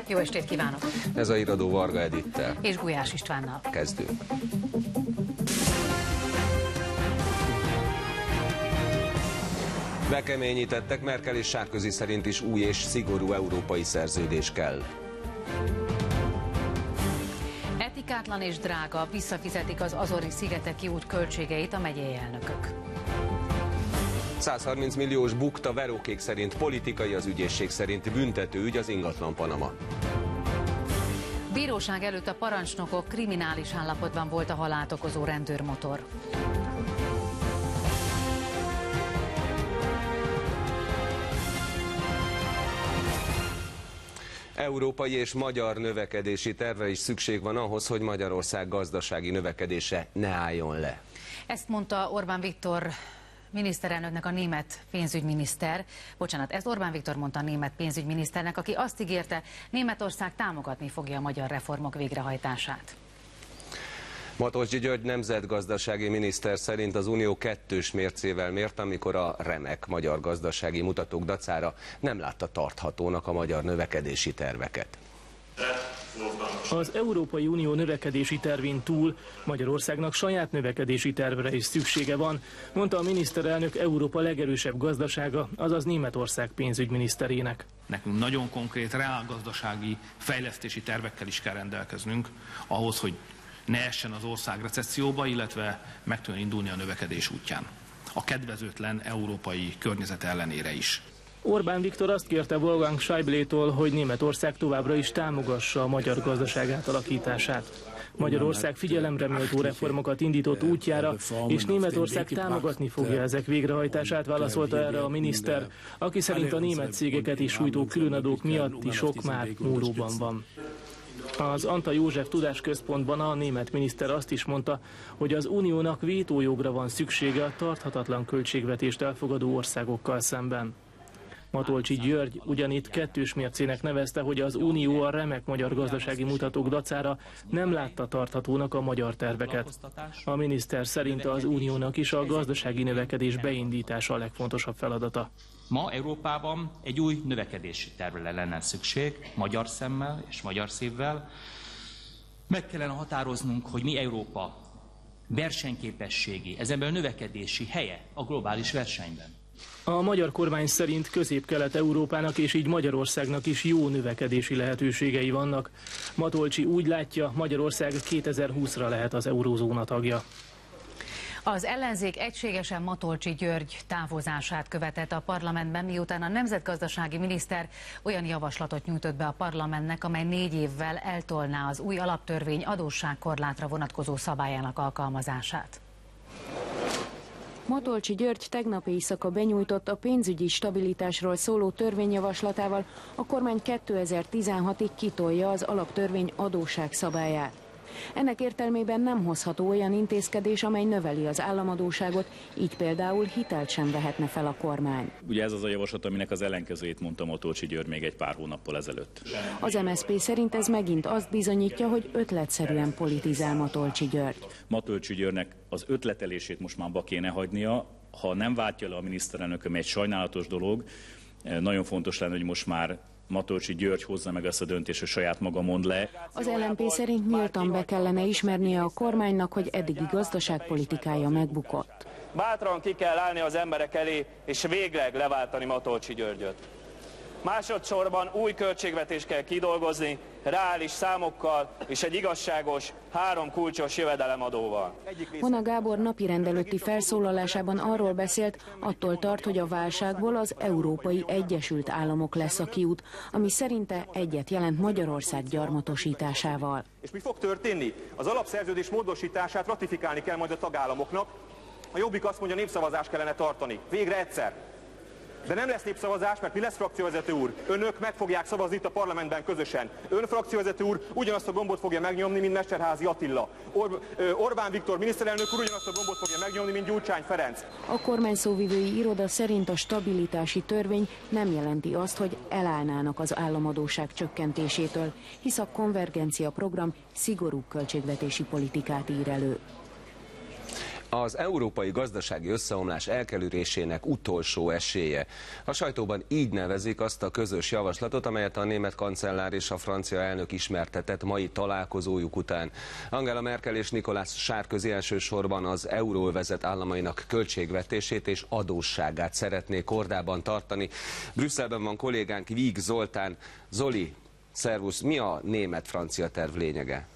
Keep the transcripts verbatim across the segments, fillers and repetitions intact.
Jó estét kívánok! Ez a Iradó Varga Edittel és Gulyás Istvánnal. Kezdünk. Bekeményítettek, Merkel és Sarkozy szerint is új és szigorú európai szerződés kell. Etikátlan és drága, visszafizetik az Azori-szigeteki út költségeit a megyei elnökök. száz harminc milliós bukta, verókék szerint politikai, az ügyészség szerint büntető ügy az ingatlan Panama. Bíróság előtt a parancsnokok, kriminális állapotban volt a halált okozó rendőrmotor. Európai és magyar növekedési tervre is szükség van ahhoz, hogy Magyarország gazdasági növekedése ne álljon le. Ezt mondta Orbán Viktor miniszterelnöknek a német pénzügyminiszter. Bocsánat, ezt Orbán Viktor mondta a német pénzügyminiszternek, aki azt ígérte, Németország támogatni fogja a magyar reformok végrehajtását. Matolcsy György nemzetgazdasági miniszter szerint az Unió kettős mércével mért, amikor a remek magyar gazdasági mutatók dacára nem látta tarthatónak a magyar növekedési terveket. Az Európai Unió növekedési tervén túl Magyarországnak saját növekedési tervre is szüksége van, mondta a miniszterelnök Európa legerősebb gazdasága, azaz Németország pénzügyminiszterének. Nekünk nagyon konkrét, reálgazdasági fejlesztési tervekkel is kell rendelkeznünk ahhoz, hogy ne essen az ország recesszióba, illetve meg tudjon indulni a növekedés útján. A kedvezőtlen európai környezet ellenére is. Orbán Viktor azt kérte Wolfgang Schäublétól, hogy Németország továbbra is támogassa a magyar gazdaság átalakítását. Magyarország figyelemre méltó reformokat indított útjára, és Németország támogatni fogja ezek végrehajtását, válaszolta erre a miniszter, aki szerint a német cégeket is sújtó különadók miatti sok már múlóban van. Az Anta József Tudásközpontban a német miniszter azt is mondta, hogy az uniónak vétójogra van szüksége a tarthatatlan költségvetést elfogadó országokkal szemben. Matolcsy György ugyanitt kettős mércének nevezte, hogy az Unió a remek magyar gazdasági mutatók dacára nem látta tarthatónak a magyar terveket. A miniszter szerint az Uniónak is a gazdasági növekedés beindítása a legfontosabb feladata. Ma Európában egy új növekedési tervre lenne szükség, magyar szemmel és magyar szívvel. Meg kellene határoznunk, hogy mi Európa versenyképességi, ezen belül növekedési helye a globális versenyben. A magyar kormány szerint Közép-Kelet-Európának és így Magyarországnak is jó növekedési lehetőségei vannak. Matolcsy úgy látja, Magyarország kétezer-húszra lehet az eurózóna tagja. Az ellenzék egységesen Matolcsy György távozását követett a parlamentben, miután a nemzetgazdasági miniszter olyan javaslatot nyújtott be a parlamentnek, amely négy évvel eltolná az új alaptörvény adósságkorlátra vonatkozó szabályának alkalmazását. Matolcsy György tegnap éjszaka benyújtott a pénzügyi stabilitásról szóló törvényjavaslatával a kormány kétezer-tizenhatig kitolja az alaptörvény adósságszabályát. Ennek értelmében nem hozható olyan intézkedés, amely növeli az államadósságot, így például hitelt sem vehetne fel a kormány. Ugye ez az a javaslat, aminek az ellenkezőjét mondta Matolcsy György még egy pár hónappal ezelőtt. Az em es zé pé szerint ez megint azt bizonyítja, hogy ötletszerűen politizál Matolcsy György. Matolcsy Györgynek az ötletelését most már abba kéne hagynia, ha nem váltja le a miniszterelnök, ami egy sajnálatos dolog, nagyon fontos lenne, hogy most már Matolcsy György hozza meg ezt a döntést, hogy saját maga mond le. Az el em pé szerint nyíltan be kellene ismernie a kormánynak, hogy eddigi gazdaságpolitikája megbukott. Bátran ki kell állni az emberek elé, és végleg leváltani Matolcsy Györgyöt. Másodszorban új költségvetést kell kidolgozni, reális számokkal és egy igazságos, három kulcsos jövedelemadóval. Vona Gábor napirend előtti felszólalásában arról beszélt, attól tart, hogy a válságból az Európai Egyesült Államok lesz a kiút, ami szerinte egyet jelent Magyarország gyarmatosításával. És mi fog történni? Az alapszerződés módosítását ratifikálni kell majd a tagállamoknak. A Jobbik azt mondja, népszavazást kellene tartani. Végre egyszer. De nem lesz népszavazás, mert mi lesz, frakcióvezető úr? Önök meg fogják szavazni itt a parlamentben közösen. Ön, frakcióvezető úr, ugyanazt a gombot fogja megnyomni, mint Mesterházy Attila. Or, Orbán Viktor miniszterelnök úr ugyanazt a gombot fogja megnyomni, mint Gyurcsány Ferenc. A kormány szóvivői iroda szerint a stabilitási törvény nem jelenti azt, hogy elállnának az államadósság csökkentésétől, hisz a konvergencia program szigorú költségvetési politikát ír elő. Az európai gazdasági összeomlás elkerülésének utolsó esélye. A sajtóban így nevezik azt a közös javaslatot, amelyet a német kancellár és a francia elnök ismertetett mai találkozójuk után. Angela Merkel és Nicolas Sarkozy elsősorban az euróövezet államainak költségvetését és adósságát szeretnék kordában tartani. Brüsszelben van kollégánk Víg Zoltán. Zoli, szervusz, mi a német-francia terv lényege?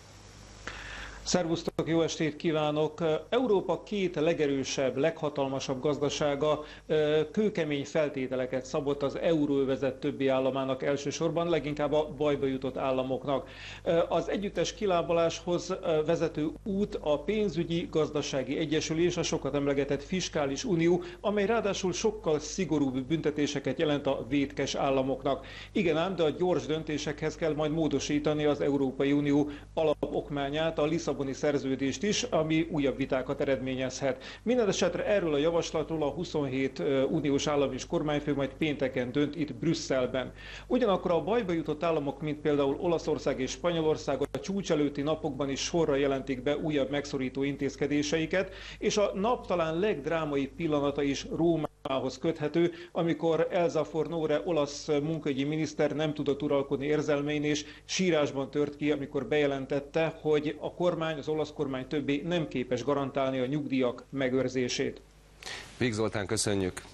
Szervusztok, jó estét kívánok! Európa két legerősebb, leghatalmasabb gazdasága kőkemény feltételeket szabott az euróövezet többi államának, elsősorban leginkább a bajba jutott államoknak. Az együttes kilábaláshoz vezető út a pénzügyi gazdasági egyesülés, a sokat emlegetett fiskális unió, amely ráadásul sokkal szigorúbb büntetéseket jelent a vétkes államoknak. Igen ám, de a gyors döntésekhez kell majd módosítani az Európai Unió alapokmányát, a Lisszaboni szerződést is, ami újabb vitákat eredményezhet. Mindenesetre erről a javaslatról a huszonhét uniós állam és kormányfő majd pénteken dönt itt Brüsszelben. Ugyanakkor a bajba jutott államok, mint például Olaszország és Spanyolország a csúcs előtti napokban is sorra jelentik be újabb megszorító intézkedéseiket, és a nap talán legdrámai pillanata is Rómához köthető, amikor Elsa Fornore olasz munkaügyi miniszter nem tudott uralkodni érzelmein, és sírásban tört ki, amikor bejelentette, hogy a kormány, az olasz kormány többé nem képes garantálni a nyugdíjak megőrzését. Víg Zoltán, köszönjük!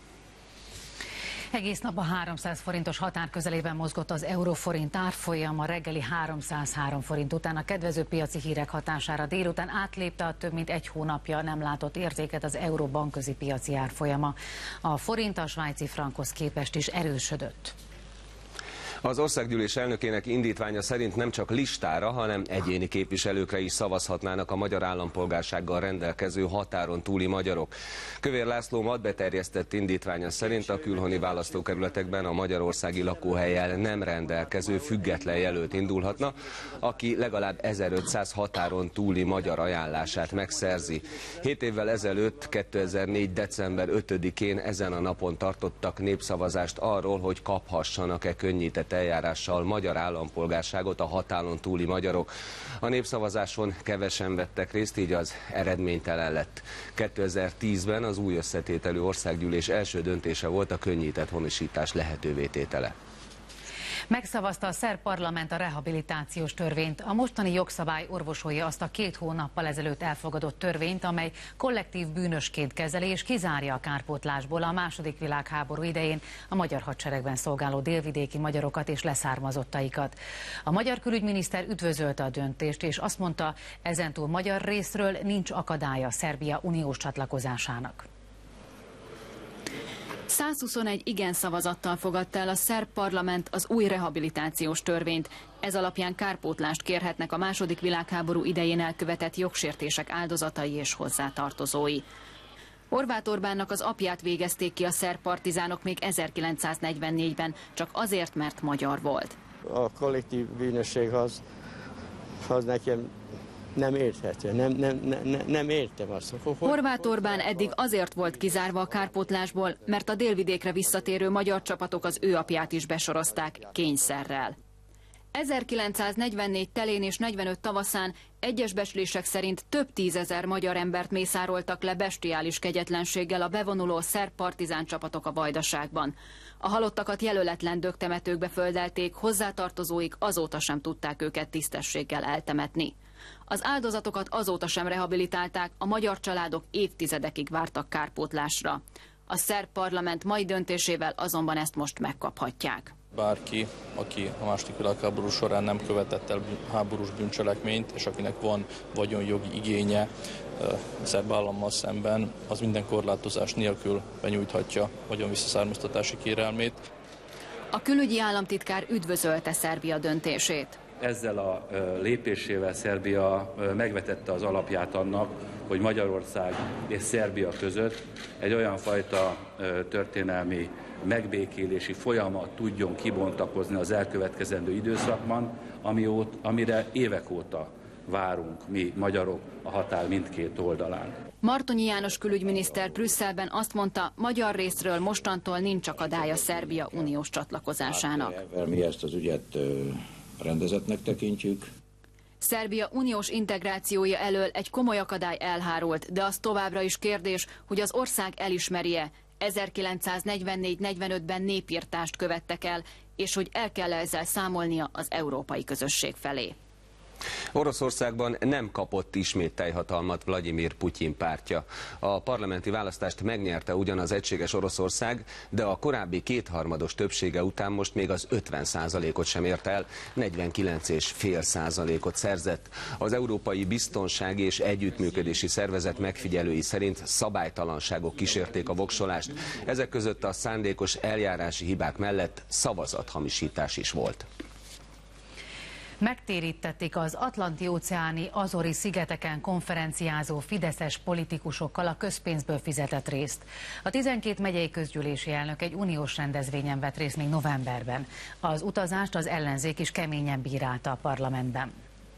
Egész nap a háromszáz forintos határ közelében mozgott az euró-forint árfolyam, a reggeli háromszázhárom forint után a kedvező piaci hírek hatására délután átlépte a több mint egy hónapja nem látott értéket az euró bankközi piaci árfolyama. A forint a svájci frankhoz képest is erősödött. Az országgyűlés elnökének indítványa szerint nem csak listára, hanem egyéni képviselőkre is szavazhatnának a magyar állampolgársággal rendelkező határon túli magyarok. Kövér László madbeterjesztett indítványa szerint a külhoni választókerületekben a magyarországi lakóhellyel nem rendelkező független jelölt indulhatna, aki legalább ezerötszáz határon túli magyar ajánlását megszerzi. Hét évvel ezelőtt, kétezer-négy. december ötödikén ezen a napon tartottak népszavazást arról, hogy kaphassanak-e könnyített eljárással magyar állampolgárságot a határon túli magyarok. A népszavazáson kevesen vettek részt, így az eredménytelen lett. kétezer-tízben az új összetételű országgyűlés első döntése volt a könnyített honosítás lehetővé tétele. Megszavazta a szerb parlament a rehabilitációs törvényt. A mostani jogszabály orvosolja azt a két hónappal ezelőtt elfogadott törvényt, amely kollektív bűnösként kezeli és kizárja a kárpótlásból a második világháború idején a magyar hadseregben szolgáló délvidéki magyarokat és leszármazottaikat. A magyar külügyminiszter üdvözölte a döntést, és azt mondta, ezentúl magyar részről nincs akadálya Szerbia uniós csatlakozásának. százhuszonegy igen szavazattal fogadta el a szerb parlament az új rehabilitációs törvényt. Ez alapján kárpótlást kérhetnek a második világháború idején elkövetett jogsértések áldozatai és hozzátartozói. Horváth Orbánnak az apját végezték ki a szerb partizánok még ezerkilencszáznegyvennégyben, csak azért, mert magyar volt. A kollektív bűnösség az, az nekem nem érthető, nem, nem, nem, nem értem azt. Horváth Orbán eddig azért volt kizárva a kárpótlásból, mert a délvidékre visszatérő magyar csapatok az ő apját is besorozták kényszerrel. ezerkilencszáznegyvennégy telén és negyvenöt tavaszán egyes becslések szerint több tízezer magyar embert mészároltak le bestiális kegyetlenséggel a bevonuló szerb partizán csapatok a Vajdaságban. A halottakat jelöletlen dögtemetőkbe földelték, hozzátartozóik azóta sem tudták őket tisztességgel eltemetni. Az áldozatokat azóta sem rehabilitálták, a magyar családok évtizedekig vártak kárpótlásra. A szerb parlament mai döntésével azonban ezt most megkaphatják. Bárki, aki a második világháború során nem követett el háborús bűncselekményt, és akinek van vagyonjogi igénye a szerb állammal szemben, az minden korlátozás nélkül benyújthatja vagyonvisszaszármaztatási kérelmét. A külügyi államtitkár üdvözölte Szerbia döntését. Ezzel a lépésével Szerbia megvetette az alapját annak, hogy Magyarország és Szerbia között egy olyan fajta történelmi megbékélési folyamat tudjon kibontakozni az elkövetkezendő időszakban, amire évek óta várunk mi magyarok a határ mindkét oldalán. Martonyi János külügyminiszter Brüsszelben azt mondta, magyar részről mostantól nincs akadálya Szerbia uniós csatlakozásának. Mi ezt az ügyet rendezetnek tekintjük. Szerbia uniós integrációja elől egy komoly akadály elhárult, de az továbbra is kérdés, hogy az ország elismerje. ezerkilencszáznegyvennégy negyvenötben népirtást követtek el, és hogy el kell ezzel számolnia az európai közösség felé. Oroszországban nem kapott ismét teljhatalmat Vlagyimir Putyin pártja. A parlamenti választást megnyerte ugyan az Egységes Oroszország, de a korábbi kétharmados többsége után most még az ötven százalékot sem ért el, negyvenkilenc egész öt százalékot szerzett. Az Európai Biztonsági és Együttműködési Szervezet megfigyelői szerint szabálytalanságok kísérték a voksolást. Ezek között a szándékos eljárási hibák mellett szavazathamisítás is volt. Megtérítették az Atlanti-óceáni Azori-szigeteken konferenciázó fideszes politikusokkal a közpénzből fizetett részt. A tizenkét megyei közgyűlési elnök egy uniós rendezvényen vett részt még novemberben. Az utazást az ellenzék is keményen bírálta a parlamentben.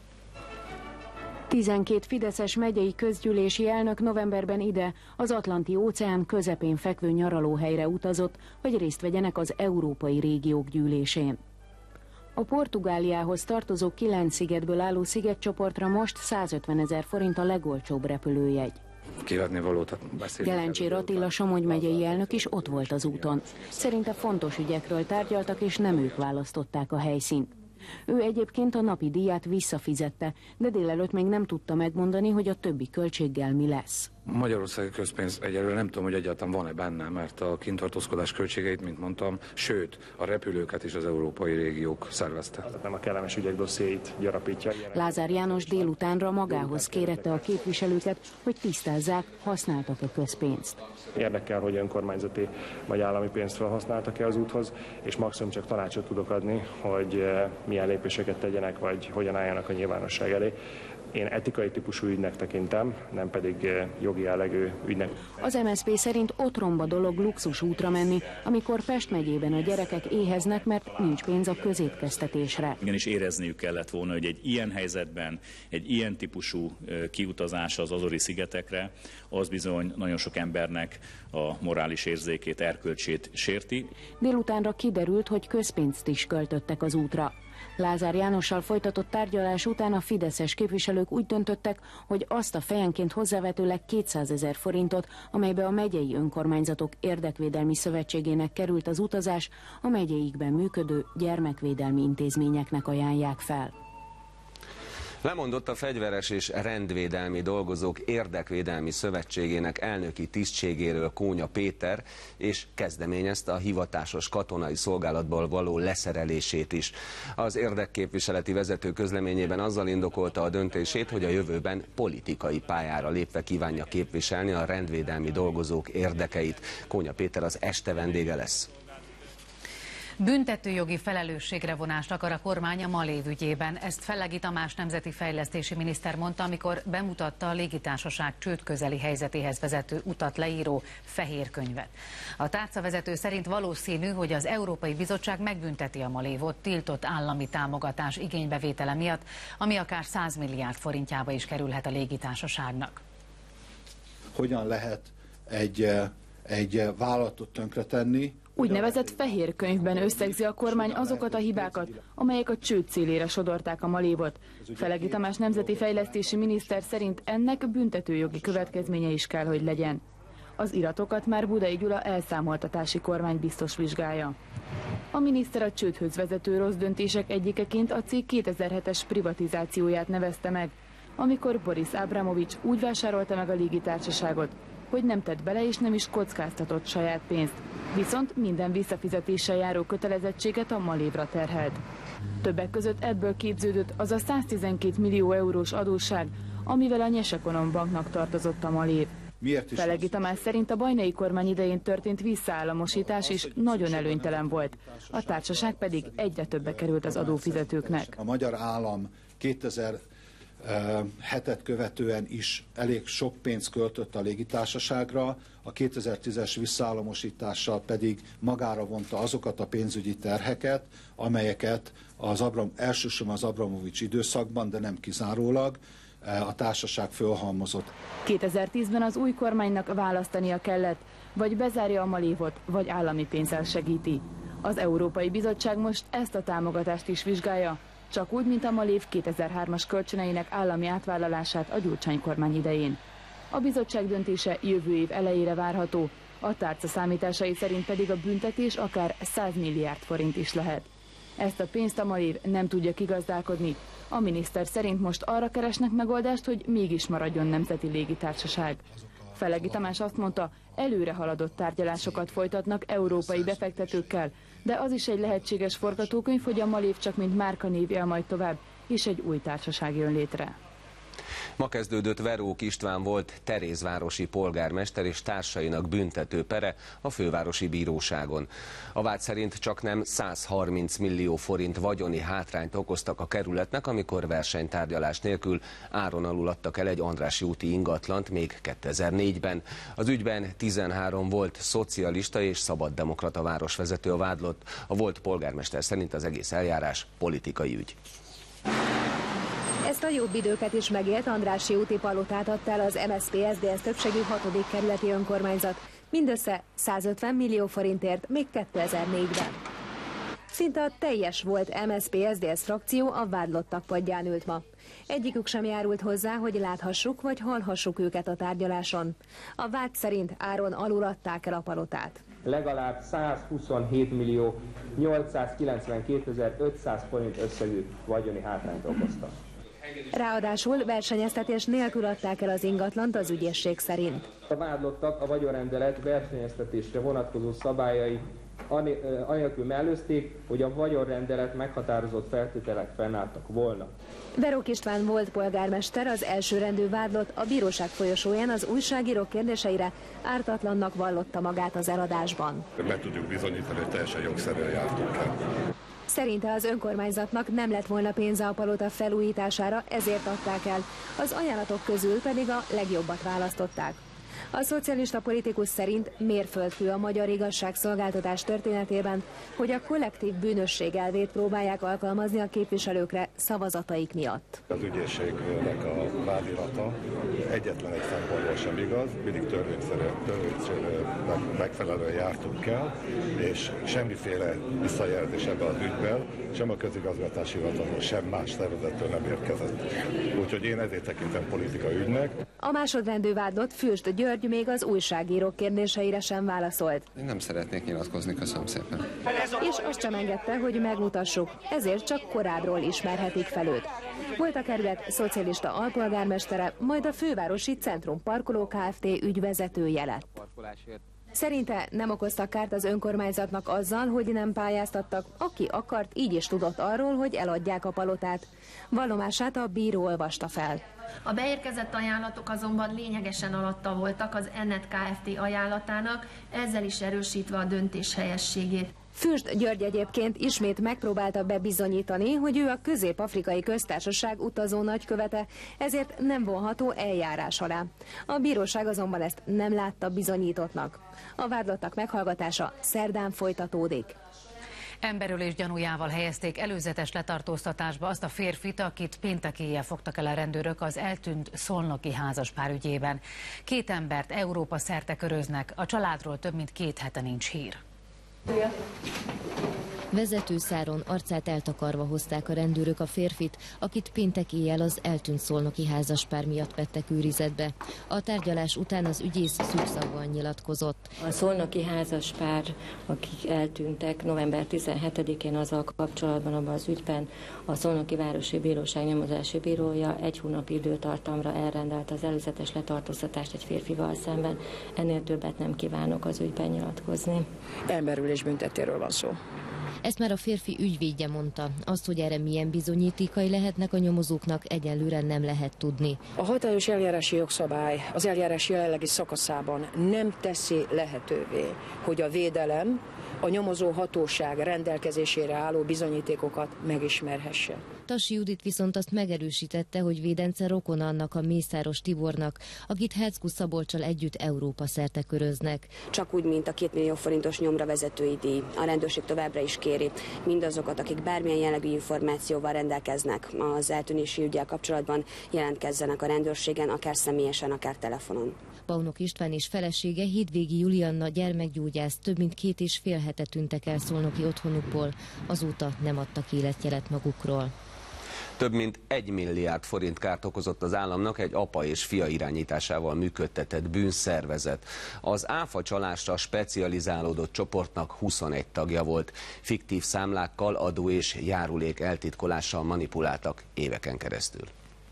tizenkét fideszes megyei közgyűlési elnök novemberben ide, az Atlanti-óceán közepén fekvő nyaralóhelyre utazott, hogy részt vegyenek az európai régiók gyűlésén. A Portugáliához tartozó kilenc szigetből álló szigetcsoportra most százötvenezer forint a legolcsóbb repülőjegy. Gelencsér Attila Somogy megyei elnök is ott volt az úton. Szerinte fontos ügyekről tárgyaltak, és nem ők választották a helyszínt. Ő egyébként a napi díját visszafizette, de délelőtt még nem tudta megmondani, hogy a többi költséggel mi lesz. Magyarországi közpénz egyelőre nem tudom, hogy egyáltalán van-e benne, mert a kintartózkodás költségeit, mint mondtam, sőt, a repülőket is az európai régiók szervezte. Nem a kellemes ügyek dossziéit gyarapítja. Lázár János délutánra magához kérette a képviselőket, hogy tisztázzák, használtak-e közpénzt. Érdekel, hogy önkormányzati vagy állami pénzt felhasználtak-e az úthoz, és maximum csak tanácsot tudok adni, hogy milyen lépéseket tegyenek, vagy hogyan álljanak a nyilvánosság elé. Én etikai típusú ügynek tekintem, nem pedig jogi jellegű ügynek. Az em es zé pé szerint otromba dolog luxus útra menni, amikor Pest megyében a gyerekek éheznek, mert nincs pénz a közétkeztetésre. Igenis érezniük kellett volna, hogy egy ilyen helyzetben, egy ilyen típusú kiutazás az Azori-szigetekre, az bizony nagyon sok embernek a morális érzékét, erkölcsét sérti. Délutánra kiderült, hogy közpénzt is költöttek az útra. Lázár Jánossal folytatott tárgyalás után a fideszes képviselők úgy döntöttek, hogy azt a fejenként hozzávetőleg kétszázezer forintot, amelybe a megyei önkormányzatok érdekvédelmi szövetségének került az utazás, a megyeikben működő gyermekvédelmi intézményeknek ajánlják fel. Lemondott a Fegyveres és Rendvédelmi Dolgozók Érdekvédelmi Szövetségének elnöki tisztségéről Kónya Péter, és kezdeményezte a hivatásos katonai szolgálatból való leszerelését is. Az érdekképviseleti vezető közleményében azzal indokolta a döntését, hogy a jövőben politikai pályára lépve kívánja képviselni a rendvédelmi dolgozók érdekeit. Kónya Péter az este vendége lesz. Büntetőjogi felelősségre vonást akar a kormány a Malév ügyében. Ezt Fellegi Tamás nemzeti fejlesztési miniszter mondta, amikor bemutatta a légitársaság csődközeli helyzetéhez vezető utat leíró fehér könyvet. A tárcavezető szerint valószínű, hogy az Európai Bizottság megbünteti a Malévot tiltott állami támogatás igénybevétele miatt, ami akár száz milliárd forintjába is kerülhet a légitársaságnak. Hogyan lehet egy, egy vállalatot tönkretenni? Úgynevezett fehér könyvben összegzi a kormány azokat a hibákat, amelyek a csőd célére sodorták a Malévot. Fellegi Tamás nemzeti fejlesztési miniszter szerint ennek büntetőjogi következménye is kell, hogy legyen. Az iratokat már Budai Gyula elszámoltatási kormány biztos vizsgálja. A miniszter a csődhöz vezető rossz döntések egyikeként a cég kétezer-hetes privatizációját nevezte meg, amikor Boris Abramovics úgy vásárolta meg a légitársaságot, hogy nem tett bele és nem is kockáztatott saját pénzt, viszont minden visszafizetéssel járó kötelezettséget a Malévra terhelt. Többek között ebből képződött az a száztizenkét millió eurós adósság, amivel a Nyesekonom banknak tartozott a Malév. Fellegi Tamás szerint a bajnai kormány idején történt visszaállamosítás is nagyon előnytelen volt, a társaság pedig egyre többe került az adófizetőknek. A magyar állam kétezer-hetet követően is elég sok pénzt költött a légitársaságra, a kétezer-tízes visszaállamosítással pedig magára vonta azokat a pénzügyi terheket, amelyeket az Abram, elsősorban az Abramovics időszakban, de nem kizárólag, a társaság fölhalmozott. kétezer-tízben az új kormánynak választania kellett, vagy bezárja a Malévot, vagy állami pénzzel segíti. Az Európai Bizottság most ezt a támogatást is vizsgálja, csak úgy, mint a Malév kétezer-hármas kölcsöneinek állami átvállalását a Gyurcsány kormány idején. A bizottság döntése jövő év elejére várható, a tárca számításai szerint pedig a büntetés akár száz milliárd forint is lehet. Ezt a pénzt a Malév nem tudja kigazdálkodni. A miniszter szerint most arra keresnek megoldást, hogy mégis maradjon nemzeti légitársaság. Felegi Tamás azt mondta, előre haladott tárgyalásokat folytatnak európai befektetőkkel, de az is egy lehetséges forgatókönyv, hogy a Malév csak mint márkanév él majd tovább, és egy új társaság jön létre. Ma kezdődött Verók István volt terézvárosi polgármester és társainak büntető pere a fővárosi bíróságon. A vád szerint csaknem száz harminc millió forint vagyoni hátrányt okoztak a kerületnek, amikor versenytárgyalás nélkül áron alul adtak el egy Andrássy úti ingatlant még kétezer-négyben. Az ügyben tizenhárom volt szocialista és szabaddemokrata városvezető a vádlott. A volt polgármester szerint az egész eljárás politikai ügy. Ezt a jobb időket is megélt, Andrássy úti palotát adta el az em es zé pé es zé dé es többségű hatodik kerületi önkormányzat, mindössze százötven millió forintért még kétezer-négyben. Szinte a teljes volt em es zé pé es zé dé es frakció a vádlottak padján ült ma. Egyikük sem járult hozzá, hogy láthassuk vagy hallhassuk őket a tárgyaláson. A vád szerint áron alul adták el a palotát. Legalább százhuszonhét millió nyolcszázkilencvenkétezer-ötszáz forint összegű vagyoni hátrányt okoztak. Ráadásul versenyeztetés nélkül adták el az ingatlant az ügyészség szerint. A vádlottak a vagyonrendelet versenyeztetésre vonatkozó szabályai anélkül mellőzték, hogy a vagyonrendelet meghatározott feltételek fennálltak volna. Verók István volt polgármester, az elsőrendű vádlott a bíróság folyosóján az újságírók kérdéseire ártatlannak vallotta magát az eladásban. Meg tudjuk bizonyítani, hogy teljesen jogszerűen jártunk el. Szerinte az önkormányzatnak nem lett volna pénze a palota felújítására, ezért adták el. Az ajánlatok közül pedig a legjobbat választották. A szocialista politikus szerint mérföldkő a magyar igazságszolgáltatás történetében, hogy a kollektív bűnösség elvét próbálják alkalmazni a képviselőkre szavazataik miatt. Az ügyészségnek a vádirata egyetlen egy szempontból sem igaz, mindig törvényszerűen megfelelően jártunk el, és semmiféle visszajelzés ebben az ügyben, sem a közigazgatási hivatalon, sem más szervezettől nem érkezett. Úgyhogy én ezért tekintem politikai ügynek. A másodrendű vádlott Fürst György még az újságírók kérdéseire sem válaszolt. Én nem szeretnék nyilatkozni, köszönöm szépen. És azt sem engedte, hogy megmutassuk, ezért csak korábbról ismerhetik fel őt. Volt a kerület szocialista alpolgármestere, majd a fővárosi Centrum Parkoló Kft. Ügyvezetője lett. Szerinte nem okoztak kárt az önkormányzatnak azzal, hogy nem pályáztattak, aki akart, így is tudott arról, hogy eladják a palotát. Vallomását a bíró olvasta fel. A beérkezett ajánlatok azonban lényegesen alatta voltak az Ennet Kft. Ajánlatának, ezzel is erősítve a döntés helyességét. Fürst György egyébként ismét megpróbálta bebizonyítani, hogy ő a Közép-Afrikai Köztársaság utazó nagykövete, ezért nem vonható eljárás alá. A bíróság azonban ezt nem látta bizonyítottnak. A vádlottak meghallgatása szerdán folytatódik. Emberölés gyanújával helyezték előzetes letartóztatásba azt a férfit, akit péntek éjjel fogtak el a rendőrök az eltűnt szolnoki házaspár ügyében. Két embert Európa szerte köröznek, a családról több mint két hete nincs hír. Vezetőszáron, arcát eltakarva hozták a rendőrök a férfit, akit péntek éjjel az eltűnt szolnoki házaspár miatt vettek őrizetbe. A tárgyalás után az ügyész szűkszavúan nyilatkozott. A szolnoki házaspár, akik eltűntek november tizenhetedikén azzal kapcsolatban abban az ügyben, a Szolnoki Városi Bíróság nyomozási bírója egy hónapi időtartamra elrendelt az előzetes letartóztatást egy férfival szemben. Ennél többet nem kívánok az ügyben nyilatkozni. Emberülés büntetéről van szó. Ezt már a férfi ügyvédje mondta. Azt, hogy erre milyen bizonyítékai lehetnek a nyomozóknak, egyelőre nem lehet tudni. A hatályos eljárási jogszabály az eljárás jelenlegi szakaszában nem teszi lehetővé, hogy a védelem a nyomozó hatóság rendelkezésére álló bizonyítékokat megismerhesse. Tassi Judit viszont azt megerősítette, hogy védence rokona annak a Mészáros Tibornak, akit Herczku Szabolccsal együtt Európa szerte köröznek. Csak úgy, mint a két millió forintos nyomra vezetői díj, a rendőrség továbbra is kéri mindazokat, akik bármilyen jellegű információval rendelkeznek az eltűnési üggyel kapcsolatban, jelentkezzenek a rendőrségen, akár személyesen, akár telefonon. Paunok István és felesége, Hétvégi Julianna gyermekgyógyász több mint két és fél hete tűntek el szolnoki otthonukból, azóta nem adtak életjelet magukról. Több mint egy milliárd forint kárt okozott az államnak egy apa és fia irányításával működtetett bűnszervezet. Az áfa csalásra specializálódott csoportnak huszonegy tagja volt. Fiktív számlákkal, adó és járulék eltitkolással manipuláltak éveken keresztül.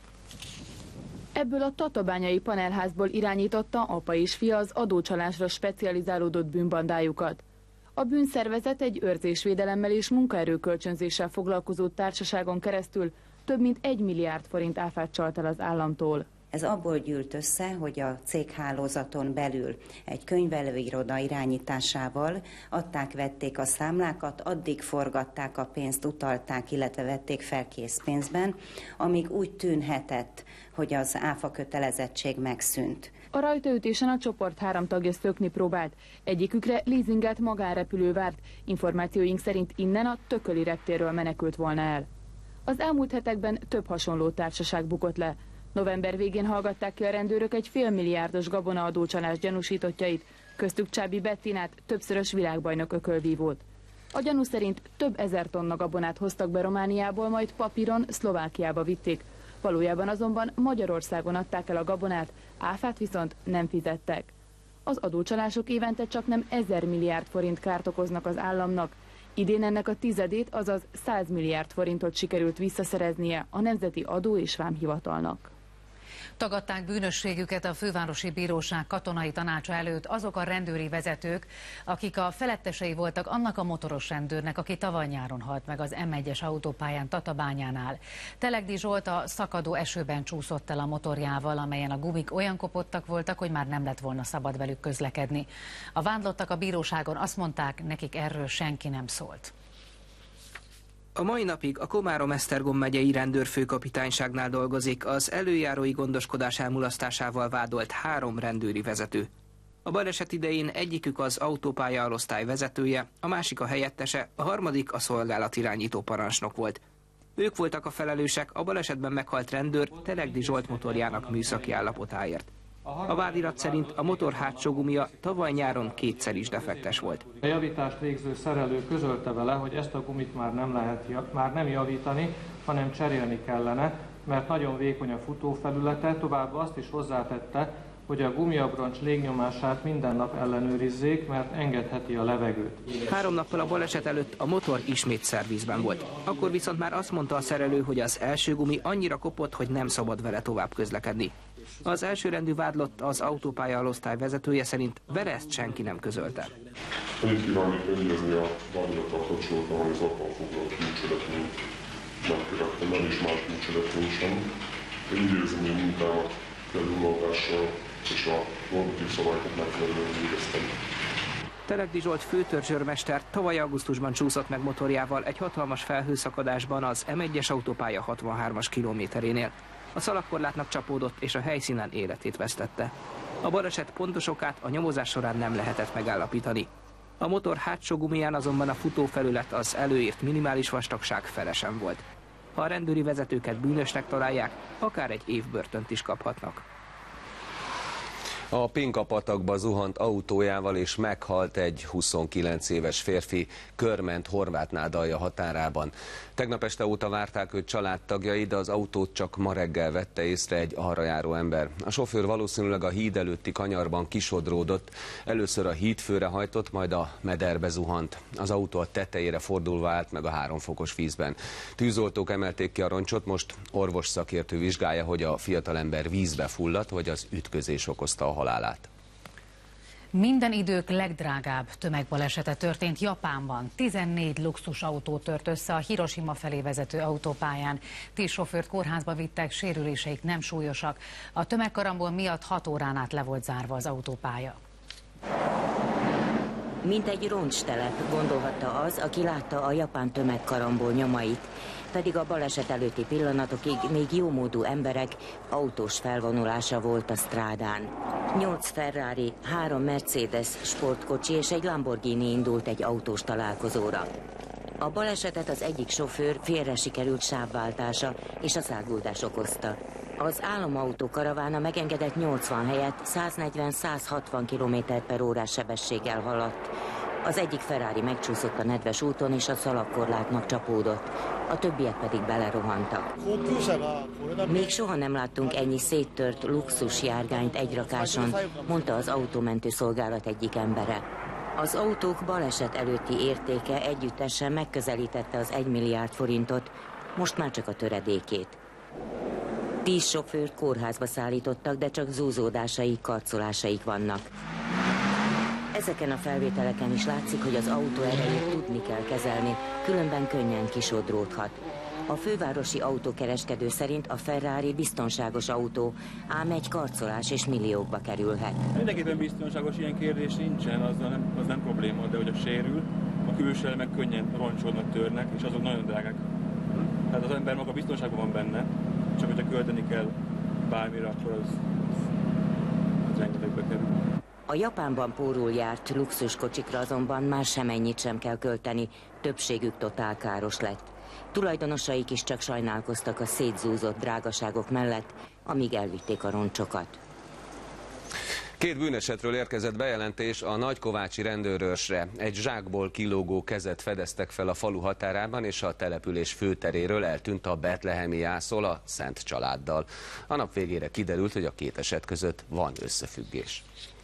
Ebből a tatabányai panelházból irányította apa és fia az adócsalásra specializálódott bűnbandájukat. A bűnszervezet egy őrzésvédelemmel és munkaerőkölcsönzéssel foglalkozó társaságon keresztül több mint egy milliárd forint áfát csalt el az államtól. Ez abból gyűlt össze, hogy a céghálózaton belül egy könyvelőiroda irányításával adták-vették a számlákat, addig forgatták a pénzt, utalták, illetve vették fel készpénzben, amíg úgy tűnhetett, hogy az áfa kötelezettség megszűnt. A rajtaütésen a csoport három tagja szökni próbált. Egyikükre leasingelt magánrepülő várt. Információink szerint innen a Tököli reptérről menekült volna el. Az elmúlt hetekben több hasonló társaság bukott le. November végén hallgatták ki a rendőrök egy félmilliárdos gabonaadócsalás gyanúsítottjait, köztük Csábi Bettinát, többszörös világbajnok ökölvívót. A gyanú szerint több ezer tonna gabonát hoztak be Romániából, majd papíron Szlovákiába vitték. Valójában azonban Magyarországon adták el a gabonát, áfát viszont nem fizettek. Az adócsalások évente csak nem ezer milliárd forint kárt okoznak az államnak. Idén ennek a tizedét, azaz száz milliárd forintot sikerült visszaszereznie a Nemzeti Adó és Vámhivatalnak. Tagadták bűnösségüket a Fővárosi Bíróság katonai tanácsa előtt azok a rendőri vezetők, akik a felettesei voltak annak a motoros rendőrnek, aki tavaly nyáron halt meg az M egyes autópályán Tatabányánál. Telegdi Zsolt a szakadó esőben csúszott el a motorjával, amelyen a gumik olyan kopottak voltak, hogy már nem lett volna szabad velük közlekedni. A vádlottak a bíróságon azt mondták, nekik erről senki nem szólt. A mai napig a Komárom-Esztergom megyei rendőrfőkapitányságnál dolgozik az előjárói gondoskodás elmulasztásával vádolt három rendőri vezető. A baleset idején egyikük az autópályaalosztály vezetője, a másik a helyettese, a harmadik a szolgálatirányító parancsnok volt. Ők voltak a felelősek a balesetben meghalt rendőr Telegdi Zsolt motorjának műszaki állapotáért. A vádirat szerint a motor hátsó gumia tavaly nyáron kétszer is defektes volt. A javítást végző szerelő közölte vele, hogy ezt a gumit már nem lehet, már nem javítani, hanem cserélni kellene, mert nagyon vékony a futófelülete, továbbá azt is hozzátette, hogy a gumiabroncs légnyomását minden nap ellenőrizzék, mert engedheti a levegőt. Három nappal a baleset előtt a motor ismét szervizben volt. Akkor viszont már azt mondta a szerelő, hogy az első gumi annyira kopott, hogy nem szabad vele tovább közlekedni. Az elsőrendű vádlott, az autópályaalosztály vezetője szerint vele ezt senki nem közölte. Annyit kívánnék megjegyezni a vádirattal kapcsolatban, hogy az abban foglalt bűncselekményt nem követtem el, és más bűncselekmény sem. Intézményi munkámat felüloldással és a normatív szabályokat megfelelően végeztem. Telegdi Zsolt főtörzsőrmester tavaly augusztusban csúszott meg motorjával egy hatalmas felhőszakadásban az M egyes autópálya hatvanhármas kilométerénél. A szalagkorlátnak csapódott, és a helyszínen életét vesztette. A baleset pontos okát a nyomozás során nem lehetett megállapítani. A motor hátsó gumiján azonban a futófelület az előírt minimális vastagság fele sem volt. Ha a rendőri vezetőket bűnösnek találják, akár egy év börtönt is kaphatnak. A Pinka-patakba zuhant autójával és meghalt egy huszonkilenc éves férfi, körment Horvátnádalja határában. Tegnap este óta várták őt családtagjai, de az autót csak ma reggel vette észre egy arra járó ember. A sofőr valószínűleg a híd előtti kanyarban kisodródott, először a hídfőre hajtott, majd a mederbe zuhant. Az autó a tetejére fordulva állt meg a háromfokos vízben. Tűzoltók emelték ki a roncsot, most orvos szakértő vizsgálja, hogy a fiatalember vízbe fulladt, vagy az ütközés okozta a halálát. Minden idők legdrágább tömegbalesete történt Japánban. tizennégy luxusautó tört össze a Hiroshima felé vezető autópályán. Tíz sofőrt kórházba vittek, sérüléseik nem súlyosak. A tömegkarambol miatt hat órán át le volt zárva az autópálya. Mint egy roncstelep, gondolhatta az, aki látta a japán tömegkarambol nyomait. Pedig a baleset előtti pillanatokig még jómódú emberek autós felvonulása volt a strádán. Nyolc Ferrari, három Mercedes sportkocsi és egy Lamborghini indult egy autós találkozóra. A balesetet az egyik sofőr félre sikerült sávváltása és a száguldás okozta. Az álomautó karavána megengedett nyolcvan helyett száznegyven-százhatvan kilométer per órás sebességgel haladt. Az egyik Ferrari megcsúszott a nedves úton és a szalagkorlátnak csapódott, a többiek pedig belerohantak. Még soha nem láttunk ennyi széttört luxus járgányt egy rakáson, mondta az autómentő szolgálat egyik embere. Az autók baleset előtti értéke együttesen megközelítette az egy milliárd forintot, most már csak a töredékét. Tíz sofőrt kórházba szállítottak, de csak zúzódásaik, karcolásaik vannak. Ezeken a felvételeken is látszik, hogy az autó erejét tudni kell kezelni, különben könnyen kisodródhat. A fővárosi autókereskedő szerint a Ferrari biztonságos autó, ám egy karcolás és milliókba kerülhet. Mindenképpen biztonságos, ilyen kérdés nincsen, az nem, az nem probléma, de hogy a sérül, a külső elemek könnyen roncsodnak, törnek, és azok nagyon drágák. Tehát az ember maga biztonságban van benne, csak hogyha költeni kell bármire, akkor az, az rengetegbe kerül. A Japánban pórul járt luxuskocsikra azonban már semennyit sem kell költeni, többségük totálkáros lett. Tulajdonosaik is csak sajnálkoztak a szétzúzott drágaságok mellett, amíg elvitték a roncsokat. Két bűnesetről érkezett bejelentés a nagykovácsi rendőrőrsre. Egy zsákból kilógó kezet fedeztek fel a falu határában, és a település főteréről eltűnt a betlehemi jászol a Szent családdal. A nap végére kiderült, hogy a két eset között van összefüggés.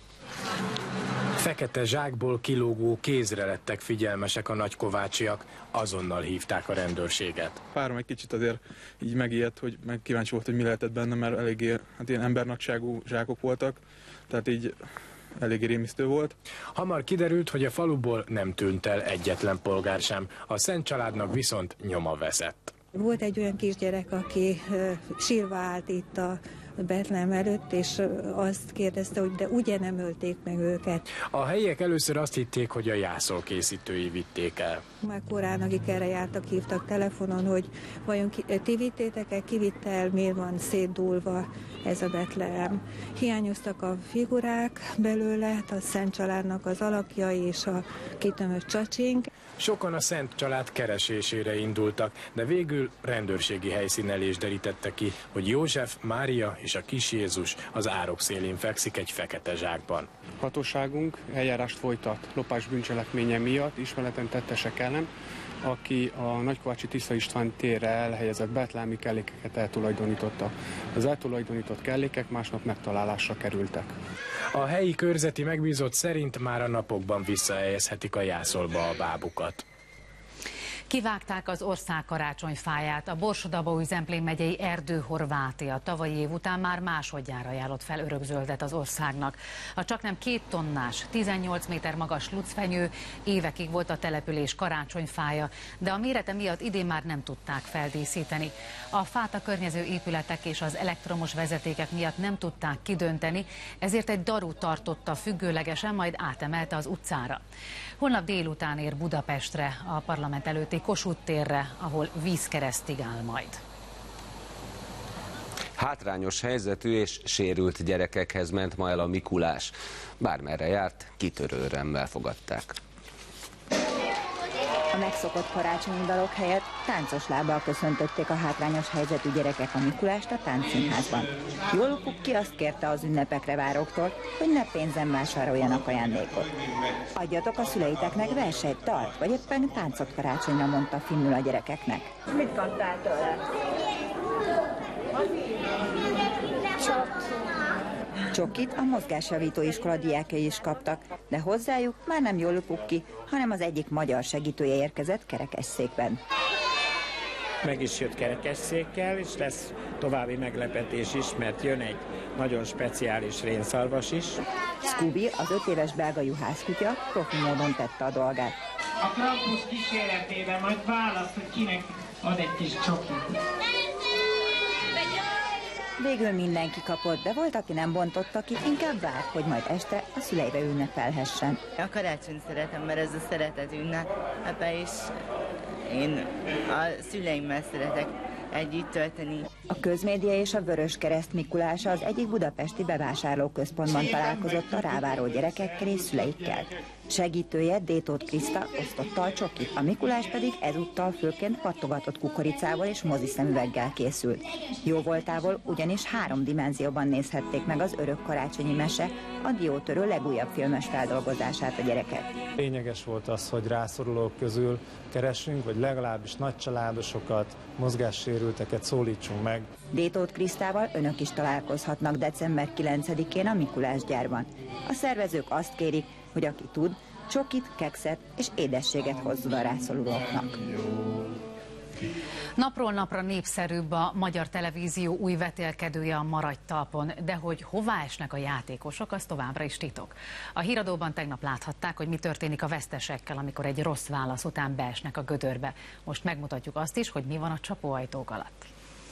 Fekete zsákból kilógó kézre lettek figyelmesek a nagykovácsiak, azonnal hívták a rendőrséget. Párom egy kicsit azért így megijedt, hogy meg kíváncsi volt, hogy mi lehetett benne, mert eléggé hát ilyen embernagyságú zsákok voltak, tehát így eléggé rémisztő volt. Hamar kiderült, hogy a faluból nem tűnt el egyetlen polgár sem, a Szent családnak viszont nyoma veszett. Volt egy olyan kisgyerek, aki sírva állt itt a Betlehem előtt, és azt kérdezte, hogy de ugye nem ölték meg őket. A helyiek először azt hitték, hogy a jászol készítői vitték el. Már korán, akik erre jártak, hívtak telefonon, hogy vajon ki, ti vittétek-e, ki vitte el, miért van szétdúlva ez a Betlehem. Hiányoztak a figurák belőle, a Szent családnak az alakjai és a kitömött csacsink. Sokan a Szent család keresésére indultak, de végül rendőrségi helyszínelés derítette ki, hogy József, Mária és a kis Jézus az árok szélén fekszik egy fekete zsákban. Hatóságunk eljárást folytat lopás bűncselekménye miatt ismeretlen tettesek ellen, aki a Nagykovácsi Tisza István térre elhelyezett betlehemi kellékeket eltulajdonította. Az eltulajdonított kellékek másnap megtalálásra kerültek. A helyi körzeti megbízott szerint már a napokban visszahelyezhetik a jászolba a bábukat. Kivágták az ország karácsonyfáját. A Borsod-Abaúj-Zemplén megyei Erdő Horvátia tavalyi év után már másodjára ajánlott fel örökzöldet az országnak. A csaknem két tonnás, tizennyolc méter magas lucfenyő évekig volt a település karácsonyfája, de a mérete miatt idén már nem tudták feldíszíteni. A fát a környező épületek és az elektromos vezetékek miatt nem tudták kidönteni, ezért egy daru tartotta függőlegesen, majd átemelte az utcára. Holnap délután ér Budapestre, a parlament előtti Kossuth térre, ahol vízkeresztig áll majd. Hátrányos helyzetű és sérült gyerekekhez ment ma el a Mikulás. Bármerre járt, kitörő örömmel fogadták. A megszokott karácsonyi dalok helyett táncos lábbal köszöntötték a hátrányos helyzetű gyerekek a Mikulást a Táncszínházban. Jólukuk ki azt kérte az ünnepekre váróktól, hogy ne pénzen vásároljanak ajándékot. Adjatok a szüleiteknek versenyt, dalt, vagy éppen táncot karácsonyra, mondta finnül a gyerekeknek. Mit kaptál tőle? Csokit a mozgásjavító iskola diákjai is kaptak, de hozzájuk már nem Jólukuk ki, hanem az egyik magyar segítője érkezett kerekesszékben. Meg is jött kerekesszékkel, és lesz további meglepetés is, mert jön egy nagyon speciális rénszarvas is. Scooby, az öt éves belga juhászkutya, profi módon tette a dolgát. A Krampus kísérletében majd választ, hogy kinek ad egy kis csokit. Végül mindenki kapott, de volt, aki nem bontotta ki, inkább várt, hogy majd este a szüleibe ünnepelhessen. A karácsonyt szeretem, mert ez a szeretet ünnep, és én a szüleimmel szeretek együtt tölteni. A közmédia és a Vöröskereszt Mikulása az egyik budapesti bevásárlóközpontban találkozott a ráváró gyerekekkel és szüleikkel. Segítője Détóth Kriszta osztotta a csokit, a Mikulás pedig ezúttal főként pattogatott kukoricával és moziszemüveggel készült. Jó voltából ugyanis három dimenzióban nézhették meg az Örök karácsonyi mese, a Diótörő legújabb filmes feldolgozását a gyerekek. Lényeges volt az, hogy rászorulók közül keressünk, vagy legalábbis nagycsaládosokat, mozgássérülteket szólítsunk meg. Détóth Krisztával önök is találkozhatnak december kilencedikén a Mikulás gyárban. A szervezők azt kérik, hogy aki tud, csokit, kekszet és édességet hozzon a rászorulóknak. Napról napra népszerűbb a magyar televízió új vetélkedője, a Maradj talpon, de hogy hová esnek a játékosok, az továbbra is titok. A Híradóban tegnap láthatták, hogy mi történik a vesztesekkel, amikor egy rossz válasz után beesnek a gödörbe. Most megmutatjuk azt is, hogy mi van a csapóajtók alatt.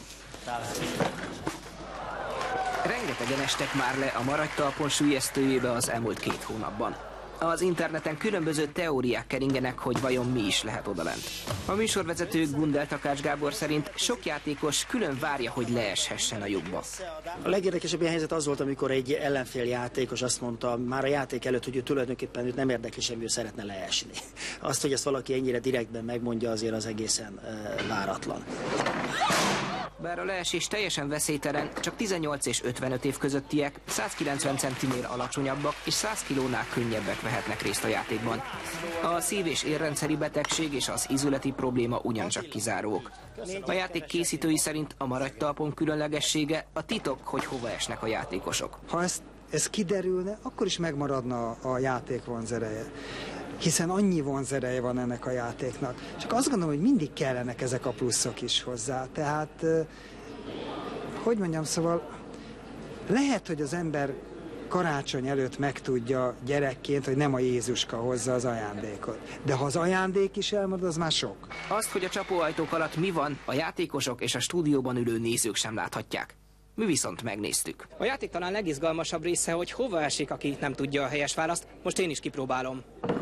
Rengetegen estek már le a Maradj talpon süllyesztőjébe az elmúlt két hónapban. Az interneten különböző teóriák keringenek, hogy vajon mi is lehet odalent. A műsorvezető Gundel Takács Gábor szerint sok játékos külön várja, hogy leeshessen a lyukba. A legérdekesebb ilyen helyzet az volt, amikor egy ellenfél játékos azt mondta már a játék előtt, hogy ő tulajdonképpen őt nem érdekli semmi, ő szeretne leesni. Azt, hogy ezt valaki ennyire direktben megmondja, azért az egészen uh, váratlan. Bár a leesés teljesen veszélytelen, csak tizennyolc és ötvenöt év közöttiek, százkilencven centinél alacsonyabbak és száz kilónál könnyebbek vehetnek részt a játékban. A szív- és érrendszeri betegség és az izületi probléma ugyancsak kizárók. A játék készítői szerint a Maradj talpon különlegessége a titok, hogy hova esnek a játékosok. Ha ez, ez kiderülne, akkor is megmaradna a játék vonzereje. Hiszen annyi vonzereje van ennek a játéknak. Csak azt gondolom, hogy mindig kellenek ezek a pluszok is hozzá. Tehát, hogy mondjam, szóval lehet, hogy az ember karácsony előtt megtudja gyerekként, hogy nem a Jézuska hozza az ajándékot. De ha az ajándék is elmarad, az már sok. Azt, hogy a csapóajtók alatt mi van, a játékosok és a stúdióban ülő nézők sem láthatják. Mi viszont megnéztük. A játék talán legizgalmasabb része, hogy hova esik, aki nem tudja a helyes választ. Most én is kipróbálom.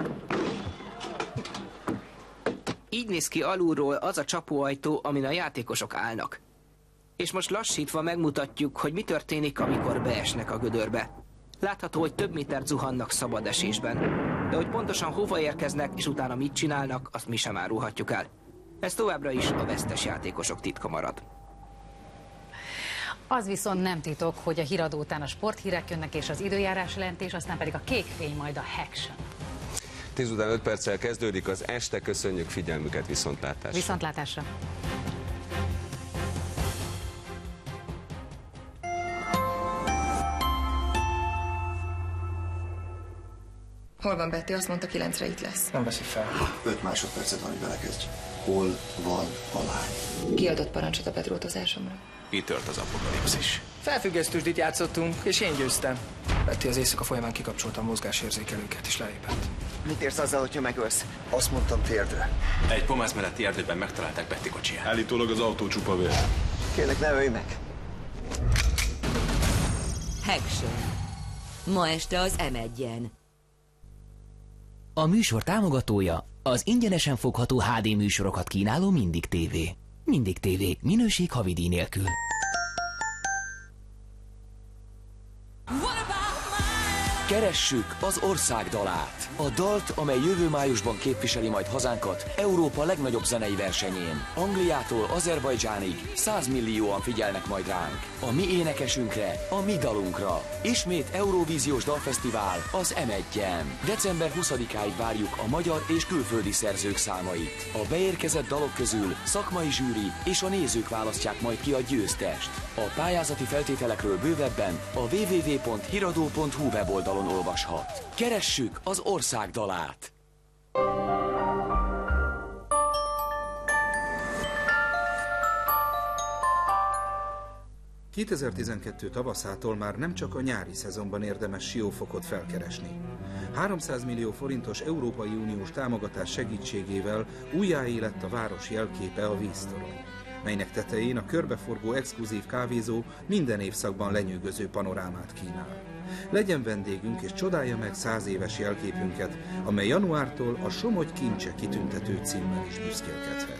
Így néz ki alulról az a csapóajtó, amin a játékosok állnak. És most lassítva megmutatjuk, hogy mi történik, amikor beesnek a gödörbe. Látható, hogy több méter zuhannak szabad esésben. De hogy pontosan hova érkeznek, és utána mit csinálnak, azt mi sem árulhatjuk el. Ez továbbra is a vesztes játékosok titka marad. Az viszont nem titok, hogy a Híradó után a sporthírek jönnek és az időjárás jelentés, aztán pedig a kék fény, majd a Action. tíz után öt perccel kezdődik az este, köszönjük figyelmüket, viszontlátásra. Viszontlátásra. Hol van Betty? Azt mondta, kilencre itt lesz. Nem veszi fel. Öt másodpercet van, hogy belekezdj. Hol van a lány? Kiadott parancsot a bedrótozásomra. Itt tört az apokalipszis. Felfüggesztősdit játszottunk, és én győztem. Betty az éjszaka folyamán kikapcsolta a mozgásérzékelőket, és lelépett. Mit érsz azzal, hogyha megölsz? Azt mondtam térdre. Egy pomász melletti erdőben megtalálták Betty kocsiját. Állítólag az autó csupa vér. Kérlek, ne ölj meg! Action. Ma este az em egyen. A műsor támogatója az ingyenesen fogható há dé műsorokat kínáló Mindig té vé. Mindig té vé, minőség havidíj nélkül. Keressük az ország dalát. A dalt, amely jövő májusban képviseli majd hazánkat Európa legnagyobb zenei versenyén. Angliától Azerbajdzsánig száz millióan figyelnek majd ránk. A mi énekesünkre, a mi dalunkra. Ismét Eurovíziós Dalfesztivál az em egyen. december huszadikáig várjuk a magyar és külföldi szerzők számait. A beérkezett dalok közül szakmai zsűri és a nézők választják majd ki a győztest. A pályázati feltételekről bővebben a double-u double-u double-u pont hiradó pont hu weboldalon olvashat. Keressük az ország dalát! kétezer-tizenkettő tavaszától már nem csak a nyári szezonban érdemes siófokot felkeresni. háromszáz millió forintos Európai Uniós támogatás segítségével újjáélett a város jelképe, a víztorony, melynek tetején a körbeforgó exkluzív kávézó minden évszakban lenyűgöző panorámát kínál. Legyen vendégünk és csodálja meg száz éves jelképünket, amely januártól a Somogy kincse kitüntető címmel is büszkélkedhet.